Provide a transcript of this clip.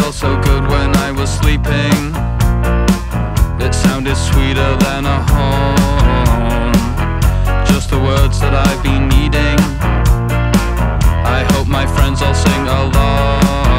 felt so good when I was sleeping. It sounded sweeter than a horn. Just the words that I've been needing. I hope my friends all sing along.